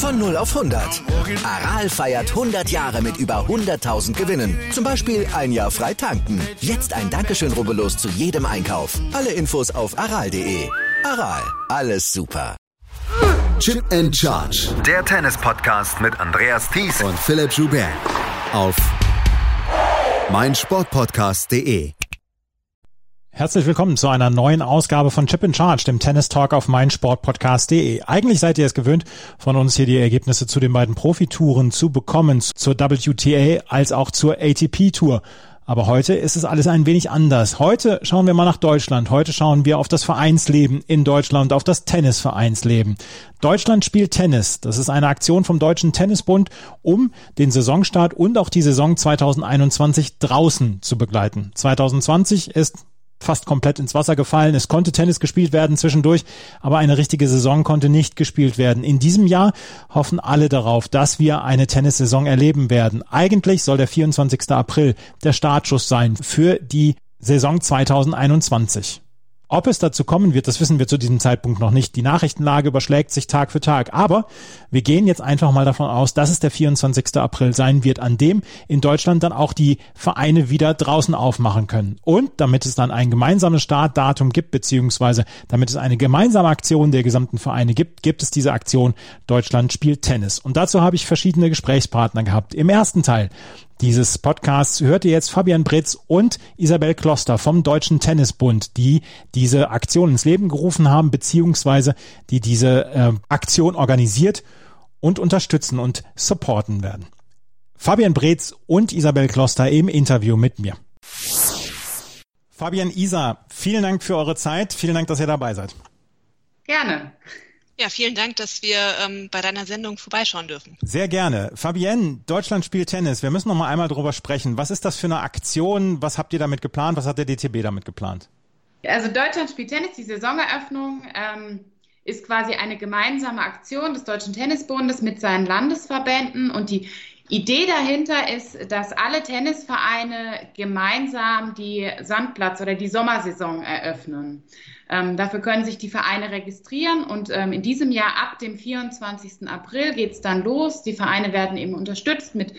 Von 0 auf 100. Aral feiert 100 Jahre mit über 100.000 Gewinnen. Zum Beispiel ein Jahr frei tanken. Jetzt ein Dankeschön, rubbellos zu jedem Einkauf. Alle Infos auf aral.de. Aral, alles super. Chip and Charge. Der Tennis-Podcast mit Andreas Thies und Philipp Joubert. Auf meinsportpodcast.de. Herzlich willkommen zu einer neuen Ausgabe von Chip in Charge, dem Tennis-Talk auf meinsportpodcast.de. Eigentlich seid ihr es gewöhnt, von uns hier die Ergebnisse zu den beiden Profitouren zu bekommen, zur WTA als auch zur ATP-Tour. Aber heute ist es alles ein wenig anders. Heute schauen wir mal nach Deutschland. Heute schauen wir auf das Vereinsleben in Deutschland, auf das Tennisvereinsleben. Deutschland spielt Tennis. Das ist eine Aktion vom Deutschen Tennisbund, um den Saisonstart und auch die Saison 2021 draußen zu begleiten. 2020 ist fast komplett ins Wasser gefallen. Es konnte Tennis gespielt werden zwischendurch, aber eine richtige Saison konnte nicht gespielt werden. In diesem Jahr hoffen alle darauf, dass wir eine Tennissaison erleben werden. Eigentlich soll der 24. April der Startschuss sein für die Saison 2021. Ob es dazu kommen wird, das wissen wir zu diesem Zeitpunkt noch nicht. Die Nachrichtenlage überschlägt sich Tag für Tag. Aber wir gehen jetzt einfach mal davon aus, dass es der 24. April sein wird, an dem in Deutschland dann auch die Vereine wieder draußen aufmachen können. Und damit es dann ein gemeinsames Startdatum gibt, beziehungsweise damit es eine gemeinsame Aktion der gesamten Vereine gibt, gibt es diese Aktion Deutschland spielt Tennis. Und dazu habe ich verschiedene Gesprächspartner gehabt. Im ersten Teil dieses Podcasts hört ihr jetzt Fabian Britz und Isabel Kloster vom Deutschen Tennisbund, die diese Aktion ins Leben gerufen haben, beziehungsweise die diese Aktion organisiert und unterstützen und supporten werden. Fabian Britz und Isabel Kloster im Interview mit mir. Fabian, Isa, vielen Dank für eure Zeit. Vielen Dank, dass ihr dabei seid. Gerne. Ja, vielen Dank, dass wir bei deiner Sendung vorbeischauen dürfen. Sehr gerne. Fabienne, Deutschland spielt Tennis. Wir müssen noch mal einmal drüber sprechen. Was ist das für eine Aktion? Was habt ihr damit geplant? Was hat der DTB damit geplant? Also Deutschland spielt Tennis, die Saisoneröffnung ist quasi eine gemeinsame Aktion des Deutschen Tennisbundes mit seinen Landesverbänden. Und die Idee dahinter ist, dass alle Tennisvereine gemeinsam die Sandplatz- oder die Sommersaison eröffnen. Dafür können sich die Vereine registrieren und in diesem Jahr ab dem 24. April geht es dann los. Die Vereine werden eben unterstützt mit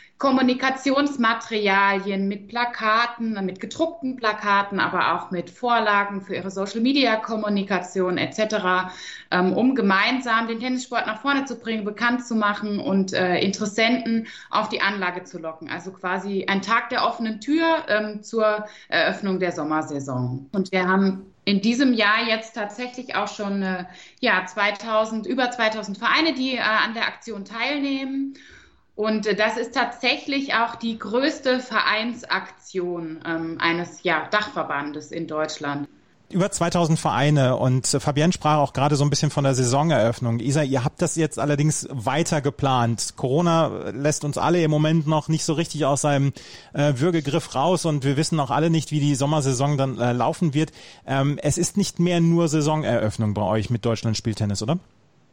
Kommunikationsmaterialien, mit Plakaten, mit gedruckten Plakaten, aber auch mit Vorlagen für ihre Social-Media-Kommunikation etc., um gemeinsam den Tennissport nach vorne zu bringen, bekannt zu machen und Interessenten auf die Anlage zu locken. Also quasi ein Tag der offenen Tür zur Eröffnung der Sommersaison. Und wir haben in diesem Jahr jetzt tatsächlich auch schon über 2000 Vereine, die an der Aktion teilnehmen. Und das ist tatsächlich auch die größte Vereinsaktion eines Dachverbandes in Deutschland. Über 2000 Vereine und Fabienne sprach auch gerade so ein bisschen von der Saisoneröffnung. Isa, ihr habt das jetzt allerdings weiter geplant. Corona lässt uns alle im Moment noch nicht so richtig aus seinem Würgegriff raus und wir wissen auch alle nicht, wie die Sommersaison dann laufen wird. Es ist nicht mehr nur Saisoneröffnung bei euch mit Deutschland spielt Tennis, oder?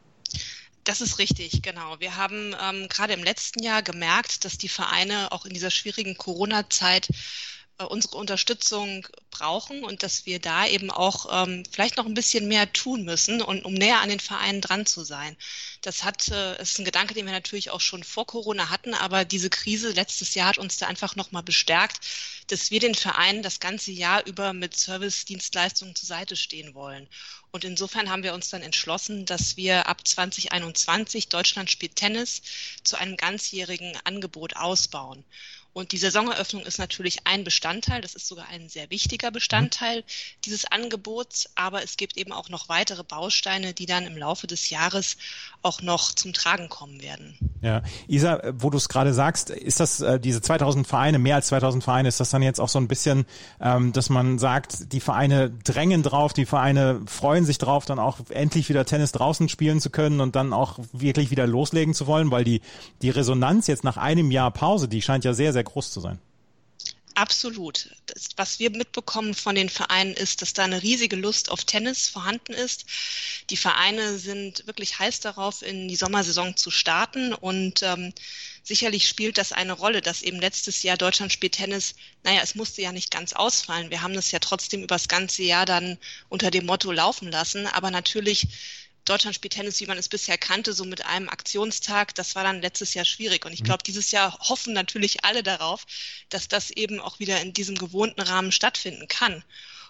Das ist richtig, genau. Wir haben gerade im letzten Jahr gemerkt, dass die Vereine auch in dieser schwierigen Corona-Zeit unsere Unterstützung brauchen und dass wir da eben auch vielleicht noch ein bisschen mehr tun müssen, um näher an den Vereinen dran zu sein. Das ist ein Gedanke, den wir natürlich auch schon vor Corona hatten, aber diese Krise letztes Jahr hat uns da einfach nochmal bestärkt, dass wir den Vereinen das ganze Jahr über mit Service-Dienstleistungen zur Seite stehen wollen. Und insofern haben wir uns dann entschlossen, dass wir ab 2021 Deutschland spielt Tennis zu einem ganzjährigen Angebot ausbauen. Und die Saisoneröffnung ist natürlich ein Bestandteil, das ist sogar ein sehr wichtiger Bestandteil dieses Angebots, aber es gibt eben auch noch weitere Bausteine, die dann im Laufe des Jahres auch noch zum Tragen kommen werden. Ja, Isa, wo du es gerade sagst, ist das diese 2000 Vereine, mehr als 2000 Vereine, ist das dann jetzt auch so ein bisschen, dass man sagt, die Vereine drängen drauf, die Vereine freuen sich drauf, dann auch endlich wieder Tennis draußen spielen zu können und dann auch wirklich wieder loslegen zu wollen, weil die Resonanz jetzt nach einem Jahr Pause, die scheint ja sehr, sehr groß zu sein. Absolut. Was wir mitbekommen von den Vereinen ist, dass da eine riesige Lust auf Tennis vorhanden ist. Die Vereine sind wirklich heiß darauf, in die Sommersaison zu starten und sicherlich spielt das eine Rolle, dass eben letztes Jahr Deutschland spielt Tennis, es musste ja nicht ganz ausfallen. Wir haben das ja trotzdem über das ganze Jahr dann unter dem Motto laufen lassen, aber natürlich Deutschland spielt Tennis, wie man es bisher kannte, so mit einem Aktionstag, das war dann letztes Jahr schwierig. Und ich glaube, dieses Jahr hoffen natürlich alle darauf, dass das eben auch wieder in diesem gewohnten Rahmen stattfinden kann.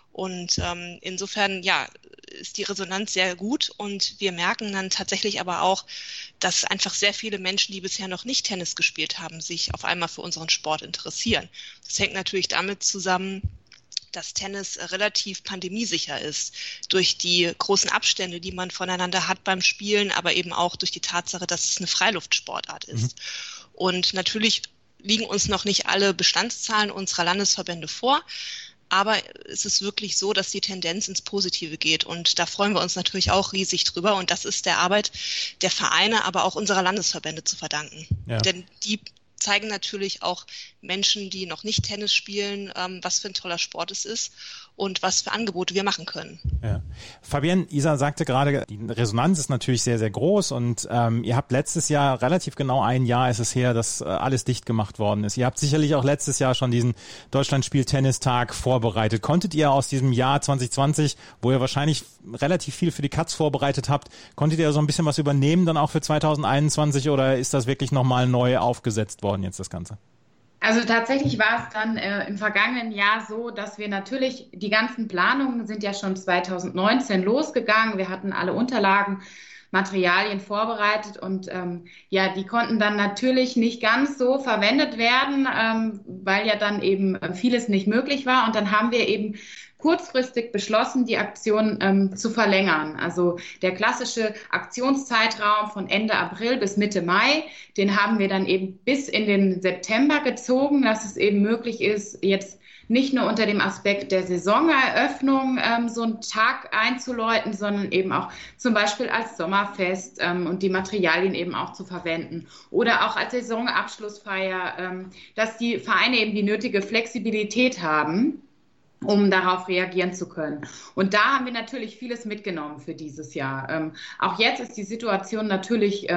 Und insofern, ist die Resonanz sehr gut und wir merken dann tatsächlich aber auch, dass einfach sehr viele Menschen, die bisher noch nicht Tennis gespielt haben, sich auf einmal für unseren Sport interessieren. Das hängt natürlich damit zusammen, dass Tennis relativ pandemiesicher ist, durch die großen Abstände, die man voneinander hat beim Spielen, aber eben auch durch die Tatsache, dass es eine Freiluftsportart ist. Und natürlich liegen uns noch nicht alle Bestandszahlen unserer Landesverbände vor, aber es ist wirklich so, dass die Tendenz ins Positive geht und da freuen wir uns natürlich auch riesig drüber und das ist der Arbeit der Vereine, aber auch unserer Landesverbände zu verdanken. Ja. Denn die zeigen natürlich auch Menschen, die noch nicht Tennis spielen, was für ein toller Sport es ist und was für Angebote wir machen können. Ja. Fabienne, Isa sagte gerade, die Resonanz ist natürlich sehr, sehr groß und ihr habt letztes Jahr, relativ genau ein Jahr ist es her, dass alles dicht gemacht worden ist. Ihr habt sicherlich auch letztes Jahr schon diesen Deutschland-Spiel-Tennis-Tag vorbereitet. Konntet ihr aus diesem Jahr 2020, wo ihr wahrscheinlich relativ viel für die Katz vorbereitet habt, konntet ihr so ein bisschen was übernehmen dann auch für 2021 oder ist das wirklich nochmal neu aufgesetzt worden jetzt das Ganze? Also tatsächlich war es dann im vergangenen Jahr so, dass wir natürlich, die ganzen Planungen sind ja schon 2019 losgegangen. Wir hatten alle Unterlagen, Materialien vorbereitet und die konnten dann natürlich nicht ganz so verwendet werden, weil ja dann eben vieles nicht möglich war. Und dann haben wir eben kurzfristig beschlossen, die Aktion zu verlängern. Also der klassische Aktionszeitraum von Ende April bis Mitte Mai, den haben wir dann eben bis in den September gezogen, dass es eben möglich ist, jetzt nicht nur unter dem Aspekt der Saisoneröffnung so einen Tag einzuläuten, sondern eben auch zum Beispiel als Sommerfest und die Materialien eben auch zu verwenden. Oder auch als Saisonabschlussfeier, dass die Vereine eben die nötige Flexibilität haben, um darauf reagieren zu können. Und da haben wir natürlich vieles mitgenommen für dieses Jahr. Auch jetzt ist die Situation natürlich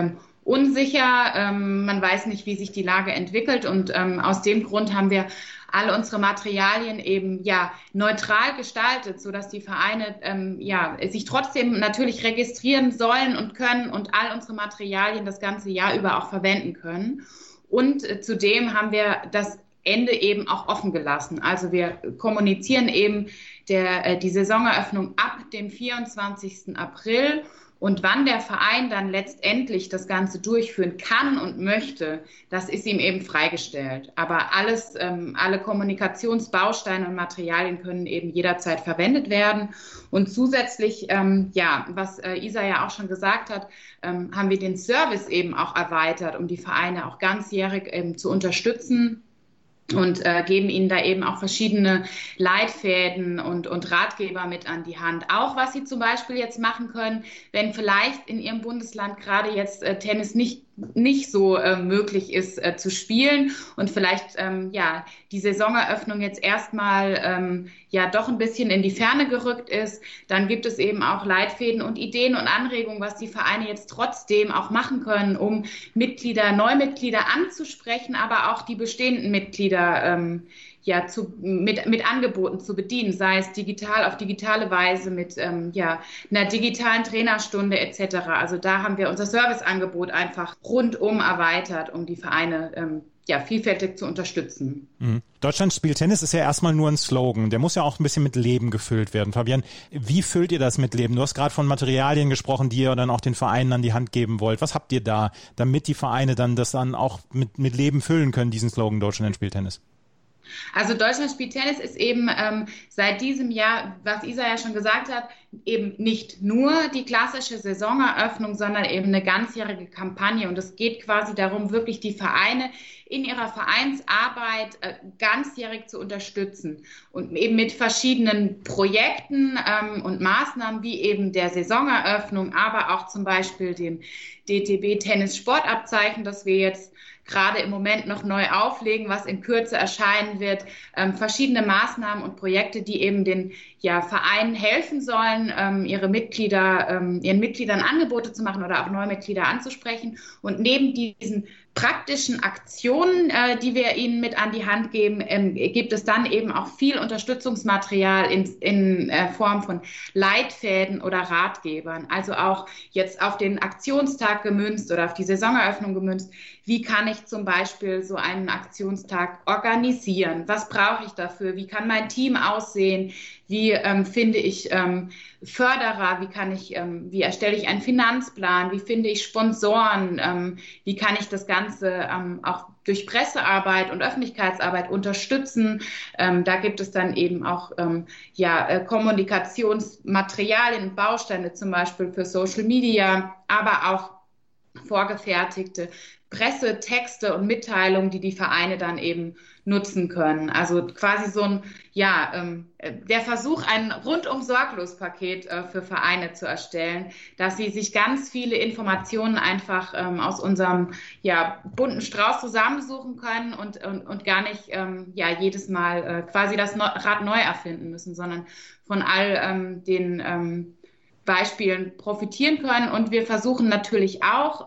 unsicher. Man weiß nicht, wie sich die Lage entwickelt. Und aus dem Grund haben wir alle unsere Materialien eben neutral gestaltet, sodass die Vereine sich trotzdem natürlich registrieren sollen und können und all unsere Materialien das ganze Jahr über auch verwenden können. Und zudem haben wir das Ende eben auch offen gelassen. Also wir kommunizieren eben die Saisoneröffnung ab dem 24. April und wann der Verein dann letztendlich das Ganze durchführen kann und möchte, das ist ihm eben freigestellt. Aber alle Kommunikationsbausteine und Materialien können eben jederzeit verwendet werden. Und zusätzlich, was Isa ja auch schon gesagt hat, haben wir den Service eben auch erweitert, um die Vereine auch ganzjährig eben zu unterstützen. Und geben ihnen da eben auch verschiedene Leitfäden und Ratgeber mit an die Hand. Auch was sie zum Beispiel jetzt machen können, wenn vielleicht in ihrem Bundesland gerade jetzt Tennis nicht so möglich ist zu spielen und vielleicht die Saisoneröffnung jetzt erstmal doch ein bisschen in die Ferne gerückt ist, dann gibt es eben auch Leitfäden und Ideen und Anregungen, was die Vereine jetzt trotzdem auch machen können, um Neumitglieder anzusprechen, aber auch die bestehenden Mitglieder mit Angeboten zu bedienen, sei es digital auf digitale Weise mit einer digitalen Trainerstunde etc. Also da haben wir unser Serviceangebot einfach rundum erweitert, um die Vereine vielfältig zu unterstützen. Deutschland spielt Tennis ist ja erstmal nur ein Slogan. Der muss ja auch ein bisschen mit Leben gefüllt werden. Fabienne, wie füllt ihr das mit Leben? Du hast gerade von Materialien gesprochen, die ihr dann auch den Vereinen an die Hand geben wollt. Was habt ihr da, damit die Vereine dann das dann auch mit Leben füllen können, diesen Slogan Deutschland spielt Tennis? Also Deutschland spielt Tennis ist eben seit diesem Jahr, was Isa ja schon gesagt hat, eben nicht nur die klassische Saisoneröffnung, sondern eben eine ganzjährige Kampagne. Und es geht quasi darum, wirklich die Vereine in ihrer Vereinsarbeit ganzjährig zu unterstützen und eben mit verschiedenen Projekten und Maßnahmen wie eben der Saisoneröffnung, aber auch zum Beispiel dem DTB Tennis Sportabzeichen, das wir jetzt gerade im Moment noch neu auflegen, was in Kürze erscheinen wird, verschiedene Maßnahmen und Projekte, die eben den Vereinen helfen sollen, ihren Mitgliedern Angebote zu machen oder auch neue Mitglieder anzusprechen. Und neben diesen praktischen Aktionen, die wir Ihnen mit an die Hand geben, gibt es dann eben auch viel Unterstützungsmaterial in Form von Leitfäden oder Ratgebern. Also auch jetzt auf den Aktionstag gemünzt oder auf die Saisoneröffnung gemünzt. Wie kann ich zum Beispiel so einen Aktionstag organisieren? Was brauche ich dafür? Wie kann mein Team aussehen? Wie finde ich Förderer? Wie erstelle ich einen Finanzplan? Wie finde ich Sponsoren? Wie kann ich das Ganze auch durch Pressearbeit und Öffentlichkeitsarbeit unterstützen? Da gibt es dann eben auch Kommunikationsmaterialien und Bausteine, zum Beispiel für Social Media, aber auch vorgefertigte Pressetexte und Mitteilungen, die Vereine dann eben nutzen können. Also quasi so ein, der Versuch, ein Rundum-Sorglos-Paket für Vereine zu erstellen, dass sie sich ganz viele Informationen einfach aus unserem bunten Strauß zusammensuchen können und gar nicht jedes Mal quasi das Rad neu erfinden müssen, sondern von all den Beispielen profitieren können. Und wir versuchen natürlich auch,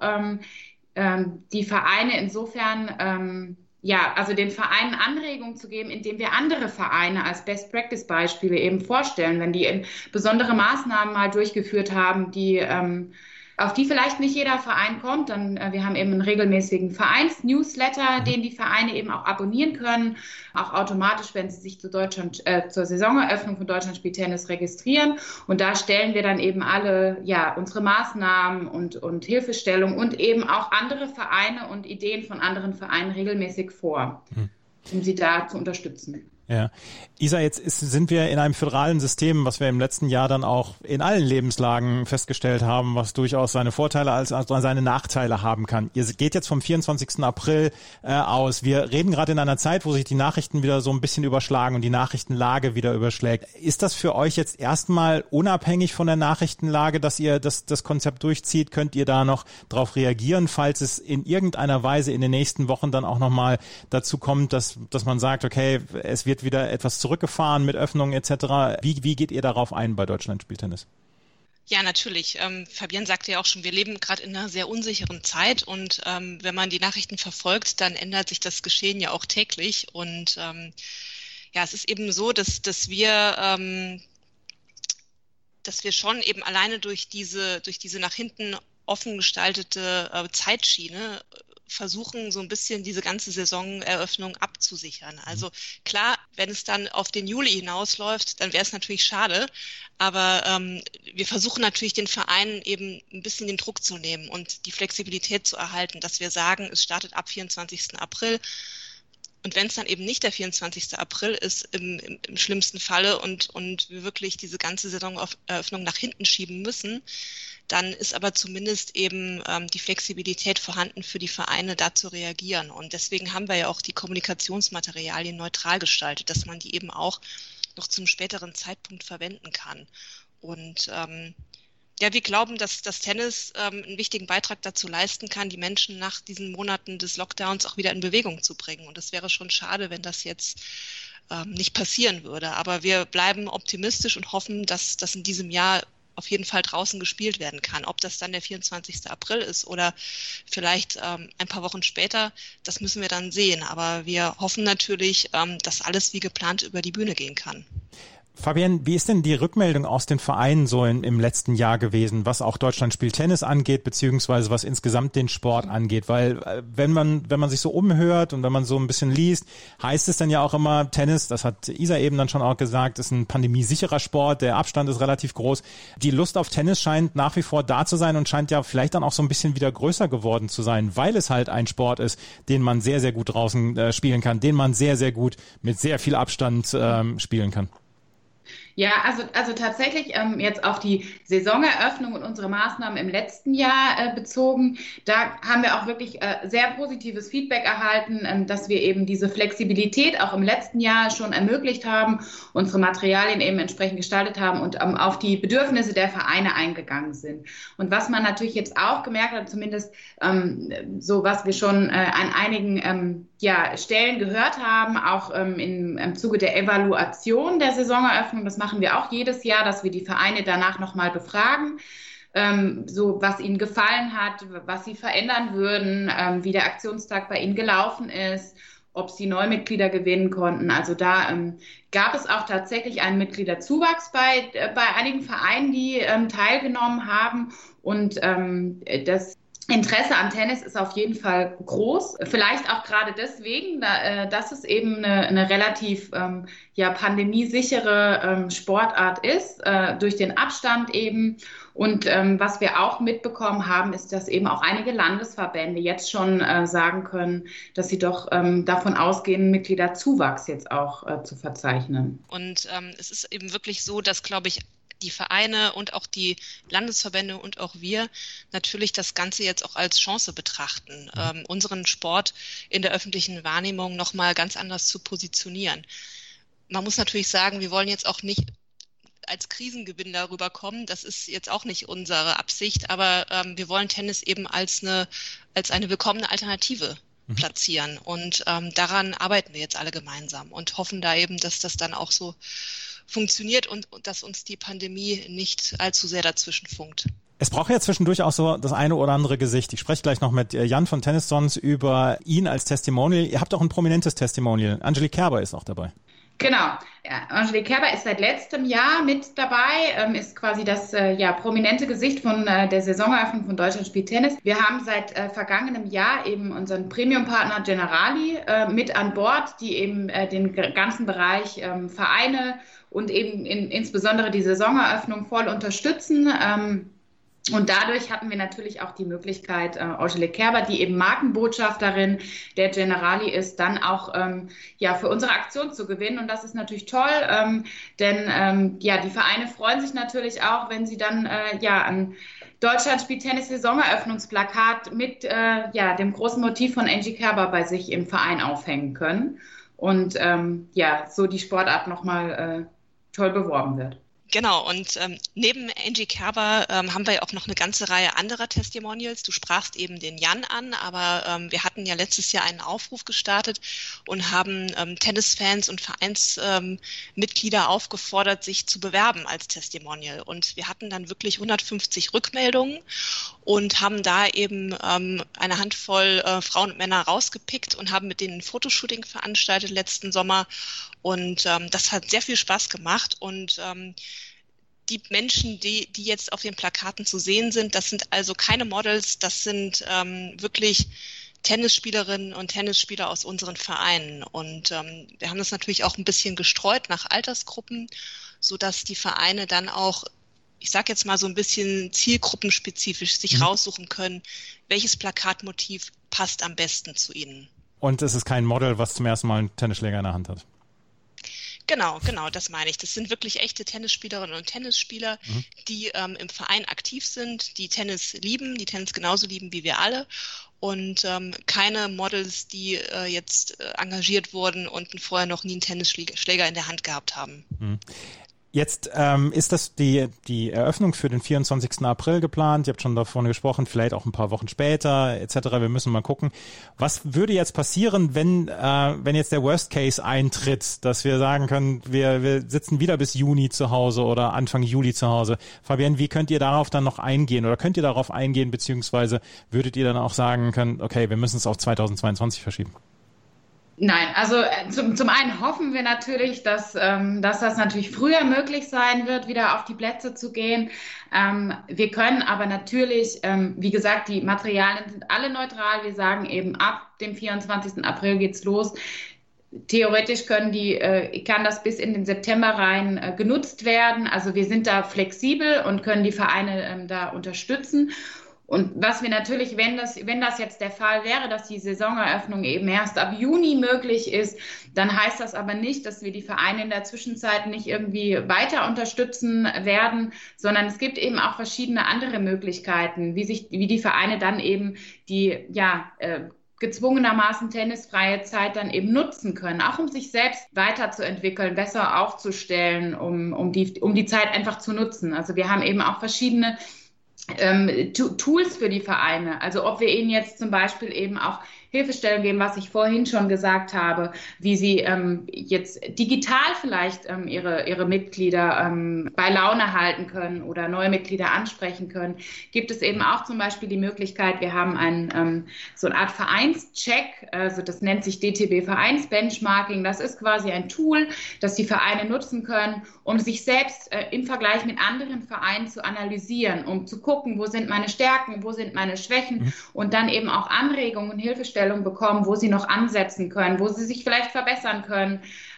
die Vereine insofern, also den Vereinen Anregungen zu geben, indem wir andere Vereine als Best-Practice-Beispiele eben vorstellen, wenn die eben besondere Maßnahmen mal durchgeführt haben, auf die vielleicht nicht jeder Verein kommt, dann wir haben eben einen regelmäßigen Vereins-Newsletter, den die Vereine eben auch abonnieren können, auch automatisch, wenn sie sich zur Saisoneröffnung von Deutschland spielt Tennis registrieren. Und da stellen wir dann eben alle unsere Maßnahmen und Hilfestellung und eben auch andere Vereine und Ideen von anderen Vereinen regelmäßig vor, um sie da zu unterstützen. Ja. Isa, jetzt sind wir in einem föderalen System, was wir im letzten Jahr dann auch in allen Lebenslagen festgestellt haben, was durchaus seine Vorteile als auch seine Nachteile haben kann. Ihr geht jetzt vom 24. April aus. Wir reden gerade in einer Zeit, wo sich die Nachrichten wieder so ein bisschen überschlagen und die Nachrichtenlage wieder überschlägt. Ist das für euch jetzt erstmal unabhängig von der Nachrichtenlage, dass ihr das Konzept durchzieht? Könnt ihr da noch drauf reagieren, falls es in irgendeiner Weise in den nächsten Wochen dann auch nochmal dazu kommt, dass man sagt, okay, es wird wieder etwas zurückgefahren mit Öffnungen etc. Wie geht ihr darauf ein bei Deutschland spielt Tennis? Ja, natürlich. Fabienne sagte ja auch schon, wir leben gerade in einer sehr unsicheren Zeit und wenn man die Nachrichten verfolgt, dann ändert sich das Geschehen ja auch täglich und es ist eben so, dass wir schon eben alleine durch diese nach hinten offen gestaltete Zeitschiene versuchen, so ein bisschen diese ganze Saisoneröffnung abzusichern. Also klar, wenn es dann auf den Juli hinausläuft, dann wäre es natürlich schade, aber wir versuchen natürlich den Vereinen eben ein bisschen den Druck zu nehmen und die Flexibilität zu erhalten, dass wir sagen, es startet ab 24. April und wenn es dann eben nicht der 24. April ist im schlimmsten Falle und wir wirklich diese ganze Saisoneröffnung nach hinten schieben müssen, dann ist aber zumindest eben die Flexibilität vorhanden für die Vereine, da zu reagieren. Und deswegen haben wir ja auch die Kommunikationsmaterialien neutral gestaltet, dass man die eben auch noch zum späteren Zeitpunkt verwenden kann. Und wir glauben, dass das Tennis einen wichtigen Beitrag dazu leisten kann, die Menschen nach diesen Monaten des Lockdowns auch wieder in Bewegung zu bringen. Und es wäre schon schade, wenn das jetzt nicht passieren würde. Aber wir bleiben optimistisch und hoffen, dass das in diesem Jahr auf jeden Fall draußen gespielt werden kann. Ob das dann der 24. April ist oder vielleicht ein paar Wochen später, das müssen wir dann sehen. Aber wir hoffen natürlich, dass alles wie geplant über die Bühne gehen kann. Fabienne, wie ist denn die Rückmeldung aus den Vereinen so im letzten Jahr gewesen, was auch Deutschland spielt Tennis angeht, beziehungsweise was insgesamt den Sport angeht? Weil wenn man sich so umhört und wenn man so ein bisschen liest, heißt es dann ja auch immer, Tennis, das hat Isa eben dann schon auch gesagt, ist ein pandemiesicherer Sport, der Abstand ist relativ groß. Die Lust auf Tennis scheint nach wie vor da zu sein und scheint ja vielleicht dann auch so ein bisschen wieder größer geworden zu sein, weil es halt ein Sport ist, den man sehr, sehr gut draußen spielen kann, den man sehr, sehr gut mit sehr viel Abstand spielen kann. Ja, also tatsächlich jetzt auf die Saisoneröffnung und unsere Maßnahmen im letzten Jahr bezogen, da haben wir auch wirklich sehr positives Feedback erhalten, dass wir eben diese Flexibilität auch im letzten Jahr schon ermöglicht haben, unsere Materialien eben entsprechend gestaltet haben und auf die Bedürfnisse der Vereine eingegangen sind. Und was man natürlich jetzt auch gemerkt hat, zumindest so was wir schon an einigen Stellen gehört haben, auch im Zuge der Evaluation der Saisoneröffnung, das machen wir auch jedes Jahr, dass wir die Vereine danach nochmal befragen, so was ihnen gefallen hat, was sie verändern würden, wie der Aktionstag bei ihnen gelaufen ist, ob sie Neumitglieder gewinnen konnten. Also da gab es auch tatsächlich einen Mitgliederzuwachs bei einigen Vereinen, die teilgenommen haben. Und das Interesse am Tennis ist auf jeden Fall groß. Vielleicht auch gerade deswegen, dass es eben eine relativ pandemiesichere Sportart ist, durch den Abstand eben. Und was wir auch mitbekommen haben, ist, dass eben auch einige Landesverbände jetzt schon sagen können, dass sie doch davon ausgehen, Mitgliederzuwachs jetzt auch zu verzeichnen. Und es ist eben wirklich so, dass, glaube ich, die Vereine und auch die Landesverbände und auch wir natürlich das Ganze jetzt auch als Chance betrachten, unseren Sport in der öffentlichen Wahrnehmung nochmal ganz anders zu positionieren. Man muss natürlich sagen, wir wollen jetzt auch nicht als Krisengewinn darüber kommen. Das ist jetzt auch nicht unsere Absicht, aber wir wollen Tennis eben als eine willkommene Alternative platzieren. Und daran arbeiten wir jetzt alle gemeinsam und hoffen da eben, dass das dann auch so funktioniert und dass uns die Pandemie nicht allzu sehr dazwischen funkt. Es braucht ja zwischendurch auch so das eine oder andere Gesicht. Ich spreche gleich noch mit Jan von Tennis-Sons über ihn als Testimonial. Ihr habt auch ein prominentes Testimonial. Angelique Kerber ist auch dabei. Genau. Ja, Angelique Kerber ist seit letztem Jahr mit dabei, ist quasi das prominente Gesicht von der Saisoneröffnung von Deutschland spielt Tennis. Wir haben seit vergangenem Jahr eben unseren Premium-Partner Generali mit an Bord, die eben den ganzen Bereich Vereine und eben insbesondere die Saisoneröffnung voll unterstützen. Und dadurch hatten wir natürlich auch die Möglichkeit, Angelique Kerber, die eben Markenbotschafterin der Generali ist, dann auch für unsere Aktion zu gewinnen. Und das ist natürlich toll, denn die Vereine freuen sich natürlich auch, wenn sie dann an Deutschland spielt Tennis Saisoneröffnungsplakat mit dem großen Motiv von Angie Kerber bei sich im Verein aufhängen können. Und so die Sportart nochmal toll beworben wird. Genau, und neben Angie Kerber haben wir ja auch noch eine ganze Reihe anderer Testimonials. Du sprachst eben den Jan an, aber wir hatten ja letztes Jahr einen Aufruf gestartet und haben Tennisfans und Vereinsmitglieder aufgefordert, sich zu bewerben als Testimonial. Und wir hatten dann wirklich 150 Rückmeldungen und haben da eben eine Handvoll Frauen und Männer rausgepickt und haben mit denen ein Fotoshooting veranstaltet letzten Sommer. Und das hat sehr viel Spaß gemacht und die Menschen, die jetzt auf den Plakaten zu sehen sind, das sind also keine Models, das sind wirklich Tennisspielerinnen und Tennisspieler aus unseren Vereinen. Und wir haben das natürlich auch ein bisschen gestreut nach Altersgruppen, sodass die Vereine dann auch, ich sage jetzt mal so ein bisschen zielgruppenspezifisch sich raussuchen können, welches Plakatmotiv passt am besten zu ihnen. Und es ist kein Model, was zum ersten Mal einen Tennisschläger in der Hand hat. Genau, das meine ich. Das sind wirklich echte Tennisspielerinnen und Tennisspieler, die im Verein aktiv sind, die Tennis lieben, die Tennis genauso lieben wie wir alle und keine Models, die jetzt engagiert wurden und vorher noch nie einen Tennisschläger in der Hand gehabt haben. Jetzt ist das die Eröffnung für den 24. April geplant. Ihr habt schon davon gesprochen, vielleicht auch ein paar Wochen später etc. Wir müssen mal gucken. Was würde jetzt passieren, wenn jetzt der Worst Case eintritt, dass wir sagen können, wir sitzen wieder bis Juni zu Hause oder Anfang Juli zu Hause. Fabienne, wie könnt ihr darauf dann noch eingehen oder könnt ihr darauf eingehen, beziehungsweise würdet ihr dann auch sagen können, okay, wir müssen es auf 2022 verschieben? Nein, also zum einen hoffen wir natürlich, dass das natürlich früher möglich sein wird, wieder auf die Plätze zu gehen. Wir können aber natürlich, wie gesagt, die Materialien sind alle neutral. Wir sagen eben, ab dem 24. April geht's los. Theoretisch kann das bis in den September rein genutzt werden. Also wir sind da flexibel und können die Vereine da unterstützen. Und was wir natürlich, wenn das jetzt der Fall wäre, dass die Saisoneröffnung eben erst ab Juni möglich ist, dann heißt das aber nicht, dass wir die Vereine in der Zwischenzeit nicht irgendwie weiter unterstützen werden, sondern es gibt eben auch verschiedene andere Möglichkeiten, wie die Vereine dann eben die gezwungenermaßen tennisfreie Zeit dann eben nutzen können, auch um sich selbst weiterzuentwickeln, besser aufzustellen, um die Zeit einfach zu nutzen. Also wir haben eben auch verschiedene Tools für die Vereine. Also ob wir ihnen jetzt zum Beispiel eben auch Hilfestellung geben, was ich vorhin schon gesagt habe, wie sie jetzt digital vielleicht ihre Mitglieder bei Laune halten können oder neue Mitglieder ansprechen können. Gibt es eben auch zum Beispiel die Möglichkeit, wir haben so eine Art Vereinscheck, also das nennt sich DTB Vereinsbenchmarking. Das ist quasi ein Tool, das die Vereine nutzen können, um sich selbst im Vergleich mit anderen Vereinen zu analysieren, um zu gucken, wo sind meine Stärken, wo sind meine Schwächen und dann eben auch Anregungen und Hilfestellungen bekommen, wo sie noch ansetzen können, wo sie sich vielleicht verbessern können,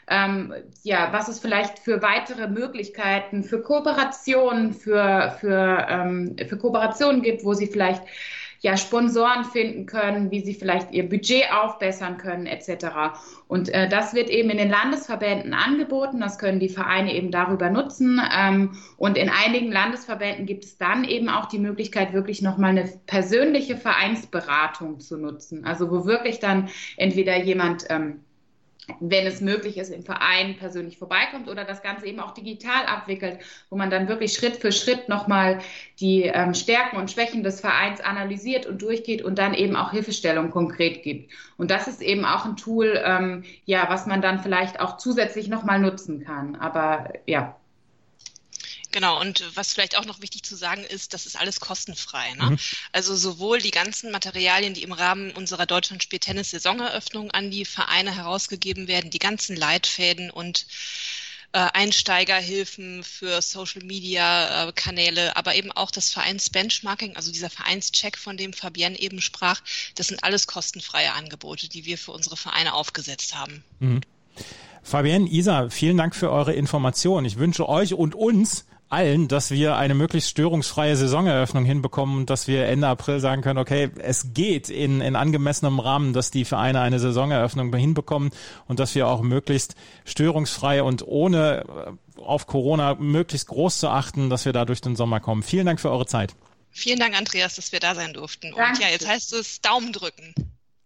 was es vielleicht für weitere Möglichkeiten, für Kooperationen, für Kooperationen gibt, wo sie vielleicht Sponsoren finden können, wie sie vielleicht ihr Budget aufbessern können, etc. Und das wird eben in den Landesverbänden angeboten. Das können die Vereine eben darüber nutzen. Und in einigen Landesverbänden gibt es dann eben auch die Möglichkeit, wirklich nochmal eine persönliche Vereinsberatung zu nutzen. Also wo wirklich dann entweder jemand wenn es möglich ist, im Verein persönlich vorbeikommt oder das Ganze eben auch digital abwickelt, wo man dann wirklich Schritt für Schritt nochmal die Stärken und Schwächen des Vereins analysiert und durchgeht und dann eben auch Hilfestellung konkret gibt. Und das ist eben auch ein Tool, was man dann vielleicht auch zusätzlich nochmal nutzen kann. Aber ja. Genau, und was vielleicht auch noch wichtig zu sagen ist, das ist alles kostenfrei. Ne? Also sowohl die ganzen Materialien, die im Rahmen unserer Deutschland-Spiel-Tennis-Saisoneröffnung an die Vereine herausgegeben werden, die ganzen Leitfäden und Einsteigerhilfen für Social-Media-Kanäle, aber eben auch das Vereinsbenchmarking, also dieser Vereinscheck, von dem Fabienne eben sprach, das sind alles kostenfreie Angebote, die wir für unsere Vereine aufgesetzt haben. Fabienne, Isa, vielen Dank für eure Informationen. Ich wünsche euch und uns allen, dass wir eine möglichst störungsfreie Saisoneröffnung hinbekommen und dass wir Ende April sagen können, okay, es geht in angemessenem Rahmen, dass die Vereine eine Saisoneröffnung hinbekommen und dass wir auch möglichst störungsfrei und ohne auf Corona möglichst groß zu achten, dass wir da durch den Sommer kommen. Vielen Dank für eure Zeit. Vielen Dank, Andreas, dass wir da sein durften. Und Danke. ja, jetzt heißt es Daumen drücken.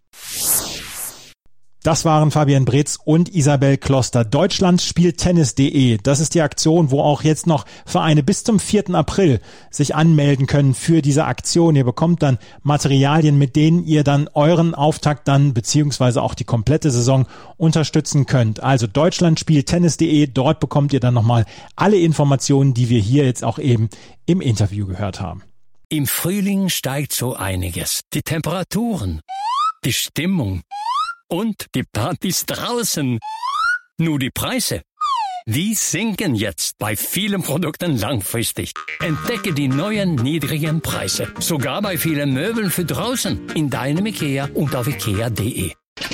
Das waren Fabienne Breetz und Isabel Kloster. Deutschlandspieltennis.de. Das ist die Aktion, wo auch jetzt noch Vereine bis zum 4. April sich anmelden können für diese Aktion. Ihr bekommt dann Materialien, mit denen ihr dann euren Auftakt dann beziehungsweise auch die komplette Saison unterstützen könnt. Also Deutschlandspieltennis.de. Dort bekommt ihr dann nochmal alle Informationen, die wir hier jetzt auch eben im Interview gehört haben. Im Frühling steigt so einiges. Die Temperaturen, die Stimmung und die Partys draußen. Nur die Preise, die sinken jetzt bei vielen Produkten langfristig. Entdecke die neuen niedrigen Preise. Sogar bei vielen Möbeln für draußen. In deinem IKEA und auf IKEA.de.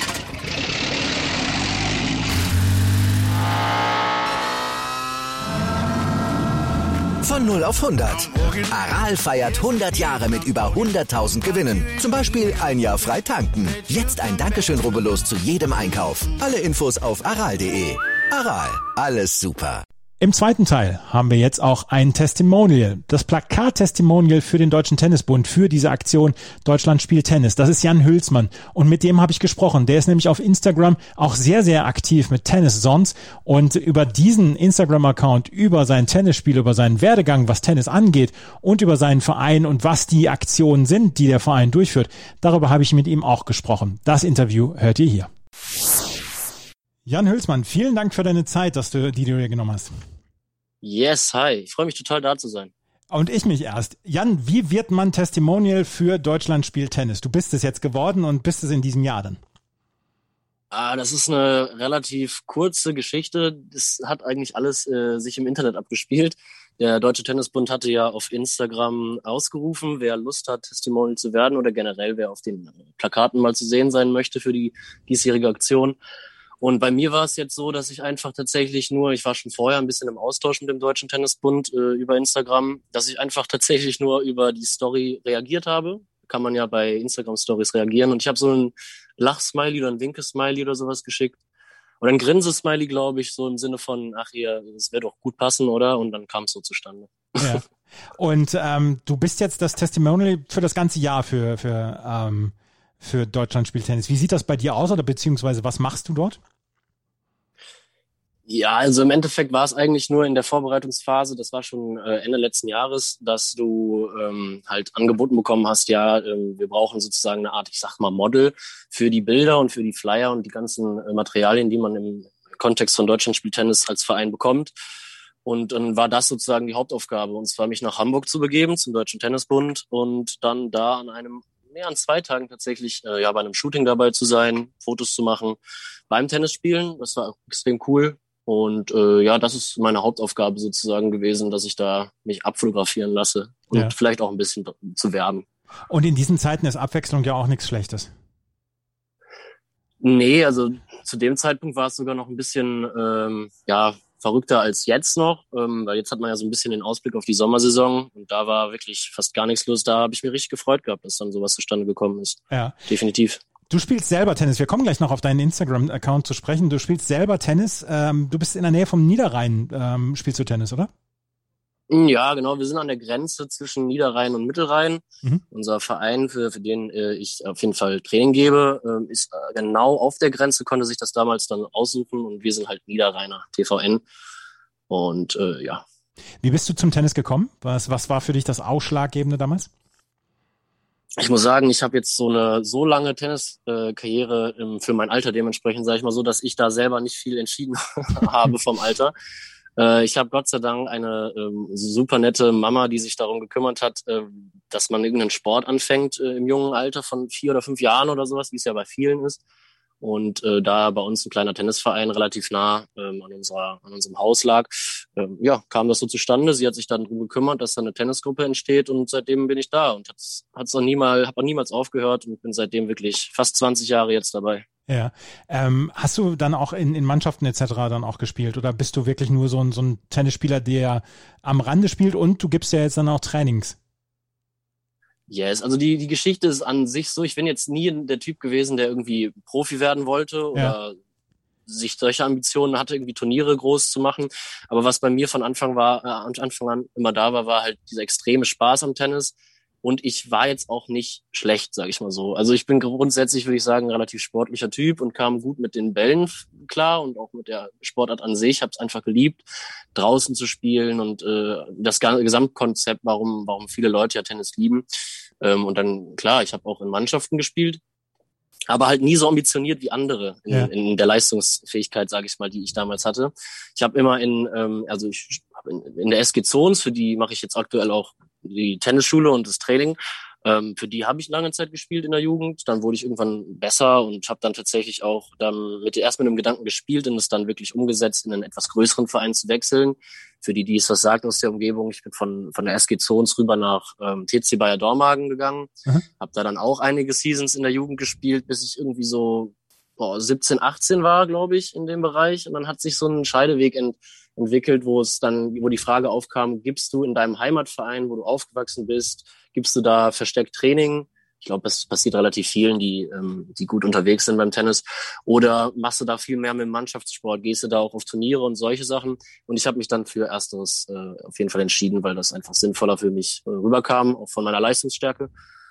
Von 0 auf 100. Aral feiert 100 Jahre mit über 100.000 Gewinnen. Zum Beispiel ein Jahr frei tanken. Jetzt ein Dankeschön, rubbellos zu jedem Einkauf. Alle Infos auf aral.de. Aral, alles super. Im zweiten Teil haben wir jetzt auch ein Testimonial, das Plakat-Testimonial für den Deutschen Tennisbund, für diese Aktion Deutschland spielt Tennis. Das ist Jan Hülsmann und mit dem habe ich gesprochen. Der ist nämlich auf Instagram auch sehr, sehr aktiv mit Tennis Sonst und über diesen Instagram-Account, über sein Tennisspiel, über seinen Werdegang, was Tennis angeht und über seinen Verein und was die Aktionen sind, die der Verein durchführt, darüber habe ich mit ihm auch gesprochen. Das Interview hört ihr hier. Jan Hülsmann, vielen Dank für deine Zeit, die du dir genommen hast. Yes, hi. Ich freue mich total, da zu sein. Und ich mich erst. Jan, wie wird man Testimonial für Deutschland spielt Tennis? Du bist es jetzt geworden und bist es in diesem Jahr dann? Das ist eine relativ kurze Geschichte. Das hat eigentlich alles sich im Internet abgespielt. Der Deutsche Tennisbund hatte ja auf Instagram ausgerufen, wer Lust hat, Testimonial zu werden oder generell wer auf den Plakaten mal zu sehen sein möchte für die diesjährige Aktion. Und bei mir war es jetzt so, dass ich einfach tatsächlich ich war schon vorher ein bisschen im Austausch mit dem Deutschen Tennisbund über Instagram, dass ich einfach tatsächlich nur über die Story reagiert habe. Kann man ja bei Instagram-Stories reagieren. Und ich habe so ein Lach-Smiley oder ein Winke-Smiley oder sowas geschickt. Oder ein Grinse-Smiley, glaube ich, so im Sinne von, ach hier, das wäre doch gut passen, oder? Und dann kam es so zustande. Ja. Und du bist jetzt das Testimonial für das ganze Jahr für Deutschland spielt Tennis. Wie sieht das bei dir aus oder beziehungsweise was machst du dort? Ja, also im Endeffekt war es eigentlich nur in der Vorbereitungsphase, das war schon Ende letzten Jahres, dass du halt angeboten bekommen hast, ja, wir brauchen sozusagen eine Art, ich sag mal, Model für die Bilder und für die Flyer und die ganzen Materialien, die man im Kontext von Deutschland spielt Tennis als Verein bekommt. Und dann war das sozusagen die Hauptaufgabe, und zwar mich nach Hamburg zu begeben, zum Deutschen Tennisbund, und dann da an 2 Tagen tatsächlich bei einem Shooting dabei zu sein, Fotos zu machen beim Tennisspielen. Das war extrem cool. Und das ist meine Hauptaufgabe sozusagen gewesen, dass ich da mich abfotografieren lasse und vielleicht auch ein bisschen zu werben. Und in diesen Zeiten ist Abwechslung ja auch nichts Schlechtes. Nee, also zu dem Zeitpunkt war es sogar noch ein bisschen verrückter als jetzt noch, weil jetzt hat man ja so ein bisschen den Ausblick auf die Sommersaison und da war wirklich fast gar nichts los. Da habe ich mich richtig gefreut gehabt, dass dann sowas zustande gekommen ist. Ja. Definitiv. Du spielst selber Tennis. Wir kommen gleich noch auf deinen Instagram-Account zu sprechen. Du spielst selber Tennis. Du bist in der Nähe vom Niederrhein. Spielst du Tennis, oder? Ja, genau. Wir sind an der Grenze zwischen Niederrhein und Mittelrhein. Unser Verein, für den ich auf jeden Fall Training gebe, ist genau auf der Grenze, konnte sich das damals dann aussuchen. Und wir sind halt Niederrheiner, TVN. Und Wie bist du zum Tennis gekommen? Was war für dich das Ausschlaggebende damals? Ich muss sagen, ich habe jetzt so eine so lange Tenniskarriere für mein Alter dementsprechend, sage ich mal so, dass ich da selber nicht viel entschieden habe vom Alter. Ich habe Gott sei Dank eine super nette Mama, die sich darum gekümmert hat, dass man irgendeinen Sport anfängt im jungen Alter von 4 oder 5 Jahren oder sowas, wie es ja bei vielen ist. Und da bei uns ein kleiner Tennisverein relativ nah an unserem Haus lag, kam das so zustande. Sie hat sich dann darum gekümmert, dass da eine Tennisgruppe entsteht und seitdem bin ich da und habe auch niemals aufgehört und bin seitdem wirklich fast 20 Jahre jetzt dabei. Ja. Hast du dann auch in Mannschaften etc. dann auch gespielt oder bist du wirklich nur so ein Tennisspieler, der am Rande spielt und du gibst ja jetzt dann auch Trainings? Yes, also die Geschichte ist an sich so, ich bin jetzt nie der Typ gewesen, der irgendwie Profi werden wollte oder sich solche Ambitionen hatte, irgendwie Turniere groß zu machen. Aber was bei mir von Anfang an immer da war halt dieser extreme Spaß am Tennis. Und ich war jetzt auch nicht schlecht, sage ich mal so. Also ich bin grundsätzlich, würde ich sagen, ein relativ sportlicher Typ und kam gut mit den Bällen klar und auch mit der Sportart an sich. Habe es einfach geliebt, draußen zu spielen und das Gesamtkonzept, warum viele Leute ja Tennis lieben. Und dann, klar, ich habe auch in Mannschaften gespielt, aber halt nie so ambitioniert wie andere in der Leistungsfähigkeit, sage ich mal, die ich damals hatte. Ich habe immer in der SG Zons, für die mache ich jetzt aktuell auch die Tennisschule und das Training. Für die habe ich lange Zeit gespielt in der Jugend. Dann wurde ich irgendwann besser und habe dann tatsächlich auch erst mit dem Gedanken gespielt und es dann wirklich umgesetzt, in einen etwas größeren Verein zu wechseln. Für die es was sagt aus der Umgebung. Ich bin von der SG Zons rüber nach TC Bayer Dormagen gegangen. Habe da dann auch einige Seasons in der Jugend gespielt, bis ich irgendwie so 17, 18 war, glaube ich, in dem Bereich. Und dann hat sich so ein Scheideweg entwickelt, wo die Frage aufkam, gibst du in deinem Heimatverein, wo du aufgewachsen bist, gibst du da versteckt Training? Ich glaube, das passiert relativ vielen, die gut unterwegs sind beim Tennis. Oder machst du da viel mehr mit dem Mannschaftssport? Gehst du da auch auf Turniere und solche Sachen? Und ich habe mich dann für Ersteres auf jeden Fall entschieden, weil das einfach sinnvoller für mich rüberkam, auch von meiner Leistungsstärke.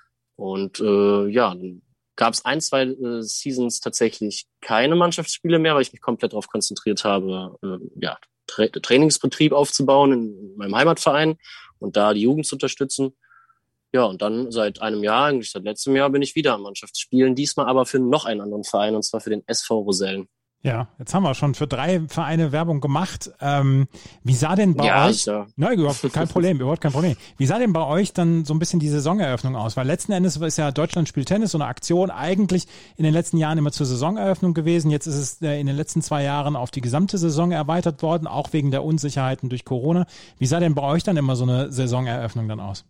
Und dann gab es 1, 2 Seasons tatsächlich keine Mannschaftsspiele mehr, weil ich mich komplett darauf konzentriert habe, Trainingsbetrieb aufzubauen in meinem Heimatverein und da die Jugend zu unterstützen. Ja, und dann seit einem Jahr, eigentlich seit letztem Jahr, bin ich wieder am Mannschaftsspielen, diesmal aber für noch einen anderen Verein, und zwar für den SV Rosellen. Ja, jetzt haben wir schon für 3 Vereine Werbung gemacht. Wie sah denn bei euch? Nein, überhaupt kein Problem. Wie sah denn bei euch dann so ein bisschen die Saisoneröffnung aus? Weil letzten Endes ist ja Deutschland spielt Tennis so eine Aktion eigentlich in den letzten Jahren immer zur Saisoneröffnung gewesen. Jetzt ist es in den letzten 2 Jahren auf die gesamte Saison erweitert worden, auch wegen der Unsicherheiten durch Corona. Wie sah denn bei euch dann immer so eine Saisoneröffnung dann aus?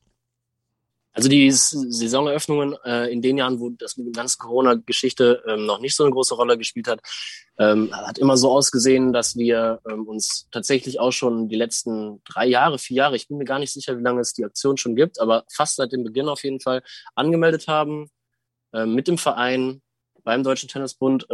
Also die Saisoneröffnungen in den Jahren, wo das mit der ganzen Corona-Geschichte noch nicht so eine große Rolle gespielt hat, hat immer so ausgesehen, dass wir uns tatsächlich auch schon die letzten 3 Jahre, 4 Jahre, ich bin mir gar nicht sicher, wie lange es die Aktion schon gibt, aber fast seit dem Beginn auf jeden Fall angemeldet haben mit dem Verein beim Deutschen Tennisbund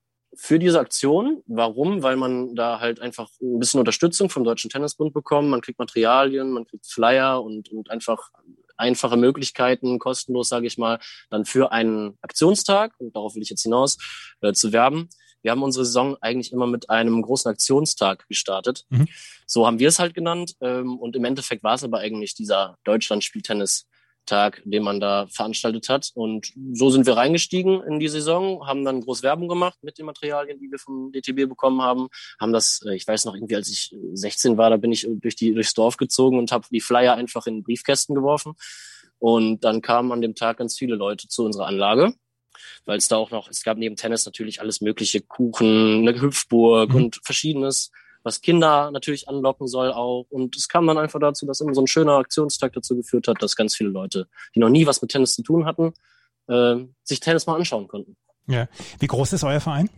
für diese Aktion. Warum? Weil man da halt einfach ein bisschen Unterstützung vom Deutschen Tennisbund bekommt. Man kriegt Materialien, man kriegt Flyer und einfach einfache Möglichkeiten, kostenlos, sage ich mal, dann für einen Aktionstag, und darauf will ich jetzt hinaus, zu werben. Wir haben unsere Saison eigentlich immer mit einem großen Aktionstag gestartet. So haben wir es halt genannt. Und im Endeffekt war es aber eigentlich dieser Deutschland-Spieltennis-Tag, den man da veranstaltet hat. Und so sind wir reingestiegen in die Saison, haben dann groß Werbung gemacht mit den Materialien, die wir vom DTB bekommen haben. Haben das, ich weiß noch irgendwie, als ich 16 war, da bin ich durchs Dorf gezogen und habe die Flyer einfach in Briefkästen geworfen. Und dann kamen an dem Tag ganz viele Leute zu unserer Anlage, weil es gab neben Tennis natürlich alles mögliche, Kuchen, eine Hüpfburg und Verschiedenes, was Kinder natürlich anlocken soll auch. Und es kam dann einfach dazu, dass immer so ein schöner Aktionstag dazu geführt hat, dass ganz viele Leute, die noch nie was mit Tennis zu tun hatten, sich Tennis mal anschauen konnten. Ja. Wie groß ist euer Verein?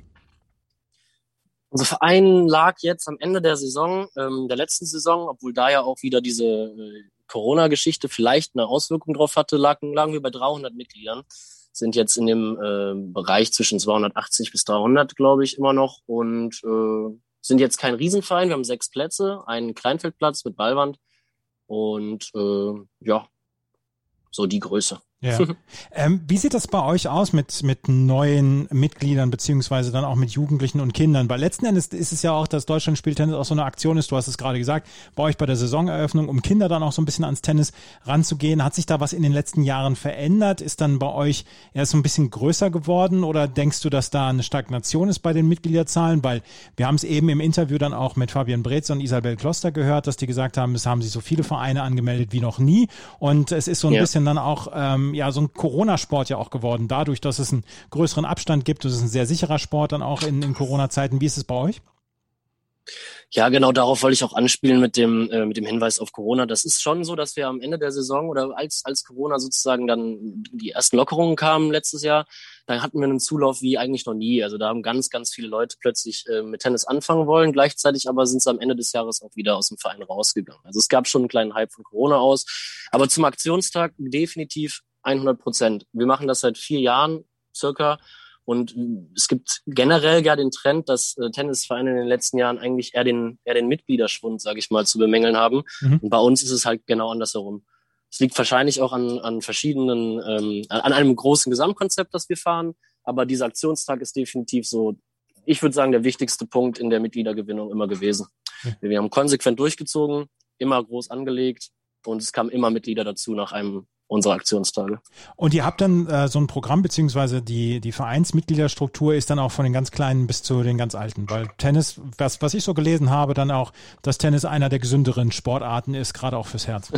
Unser Verein lag jetzt am Ende der Saison, der letzten Saison, obwohl da ja auch wieder diese Corona-Geschichte vielleicht eine Auswirkung drauf hatte, lagen wir bei 300 Mitgliedern. Sind jetzt in dem Bereich zwischen 280 bis 300, glaube ich, immer noch und sind jetzt kein Riesenverein. Wir haben 6 Plätze, einen Kleinfeldplatz mit Ballwand und so die Größe. Ja. Wie sieht das bei euch aus mit neuen Mitgliedern beziehungsweise dann auch mit Jugendlichen und Kindern? Weil letzten Endes ist es ja auch, dass Deutschland Spieltennis auch so eine Aktion ist, du hast es gerade gesagt, bei euch bei der Saisoneröffnung, um Kinder dann auch so ein bisschen ans Tennis ranzugehen. Hat sich da was in den letzten Jahren verändert? Ist dann bei euch erst so ein bisschen größer geworden oder denkst du, dass da eine Stagnation ist bei den Mitgliederzahlen? Weil wir haben es eben im Interview dann auch mit Fabian Brez und Isabel Kloster gehört, dass die gesagt haben, es haben sich so viele Vereine angemeldet wie noch nie und es ist so ein bisschen dann auch so ein Corona-Sport ja auch geworden, dadurch, dass es einen größeren Abstand gibt. Das ist ein sehr sicherer Sport dann auch in Corona-Zeiten. Wie ist es bei euch? Ja, genau, darauf wollte ich auch anspielen mit dem Hinweis auf Corona. Das ist schon so, dass wir am Ende der Saison oder als Corona sozusagen dann die ersten Lockerungen kamen letztes Jahr, da hatten wir einen Zulauf wie eigentlich noch nie. Also da haben ganz, ganz viele Leute plötzlich mit Tennis anfangen wollen. Gleichzeitig aber sind sie am Ende des Jahres auch wieder aus dem Verein rausgegangen. Also es gab schon einen kleinen Hype von Corona aus. Aber zum Aktionstag definitiv 100%. Wir machen das seit 4 Jahren circa. Und es gibt generell ja den Trend, dass Tennisvereine in den letzten Jahren eigentlich eher den Mitgliederschwund, sage ich mal, zu bemängeln haben. Und bei uns ist es halt genau andersherum. Es liegt wahrscheinlich auch an verschiedenen, an einem großen Gesamtkonzept, das wir fahren. Aber dieser Aktionstag ist definitiv so, ich würde sagen, der wichtigste Punkt in der Mitgliedergewinnung immer gewesen. Wir haben konsequent durchgezogen, immer groß angelegt und es kamen immer Mitglieder dazu nach einem unserer Aktionstage. Und ihr habt dann so ein Programm, beziehungsweise die Vereinsmitgliederstruktur ist dann auch von den ganz Kleinen bis zu den ganz Alten, weil Tennis, was ich so gelesen habe, dann auch, dass Tennis einer der gesünderen Sportarten ist, gerade auch fürs Herz.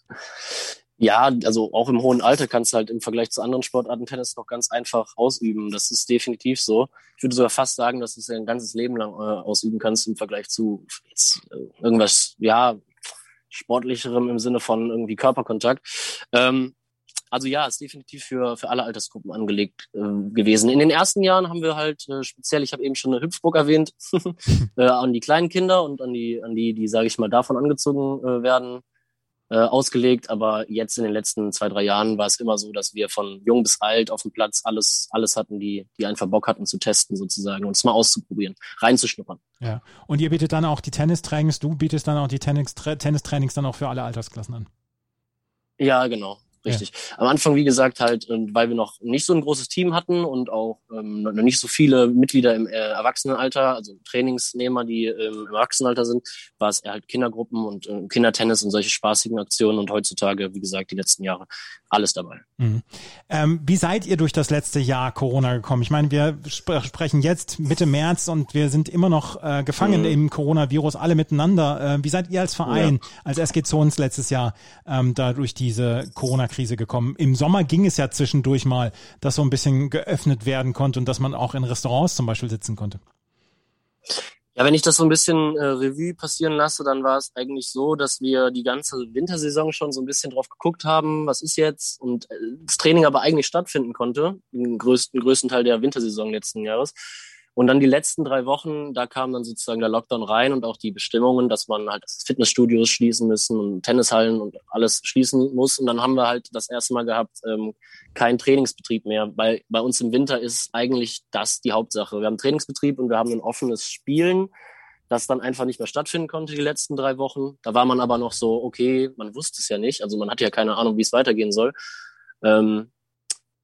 Ja, also auch im hohen Alter kannst du halt im Vergleich zu anderen Sportarten Tennis noch ganz einfach ausüben. Das ist definitiv so. Ich würde sogar fast sagen, dass du es ein ganzes Leben lang ausüben kannst im Vergleich zu jetzt irgendwas, sportlicherem im Sinne von irgendwie Körperkontakt. Also ja, ist definitiv für alle Altersgruppen angelegt gewesen. In den ersten Jahren haben wir halt speziell, ich habe eben schon eine Hüpfburg erwähnt, an die kleinen Kinder und an die sage ich mal, davon angezogen werden, ausgelegt. Aber jetzt in den letzten 2-3 Jahren war es immer so, dass wir von jung bis alt auf dem Platz alles hatten, die einfach Bock hatten zu testen sozusagen und es mal auszuprobieren, reinzuschnuppern. Ja. Und ihr bietet dann auch die Tennistrainings, du bietest dann auch die Tennistrainings dann auch für alle Altersklassen an? Ja, genau. Richtig. Ja. Am Anfang, wie gesagt, halt, weil wir noch nicht so ein großes Team hatten und auch noch nicht so viele Mitglieder im Erwachsenenalter, also Trainingsnehmer, die im Erwachsenenalter sind, war es eher halt Kindergruppen und Kindertennis und solche spaßigen Aktionen und heutzutage, wie gesagt, die letzten Jahre alles dabei. Mhm. Wie seid ihr durch das letzte Jahr Corona gekommen? Ich meine, wir sprechen jetzt Mitte März und wir sind immer noch gefangen im Coronavirus, alle miteinander. Wie seid ihr als Verein, als SG Zons letztes Jahr da durch diese Corona-Krise gekommen? Im Sommer ging es ja zwischendurch mal, dass so ein bisschen geöffnet werden konnte und dass man auch in Restaurants zum Beispiel sitzen konnte. Ja, wenn ich das so ein bisschen Revue passieren lasse, dann war es eigentlich so, dass wir die ganze Wintersaison schon so ein bisschen drauf geguckt haben, was ist jetzt, und das Training aber eigentlich stattfinden konnte, im größten Teil der Wintersaison letzten Jahres. Und dann die letzten 3 Wochen, da kam dann sozusagen der Lockdown rein und auch die Bestimmungen, dass man halt Fitnessstudios schließen müssen und Tennishallen und alles schließen muss. Und dann haben wir halt das erste Mal gehabt, keinen Trainingsbetrieb mehr, weil bei uns im Winter ist eigentlich das die Hauptsache. Wir haben Trainingsbetrieb und wir haben ein offenes Spielen, das dann einfach nicht mehr stattfinden konnte die letzten 3 Wochen. Da war man aber noch so, okay, man wusste es ja nicht, also man hatte ja keine Ahnung, wie es weitergehen soll.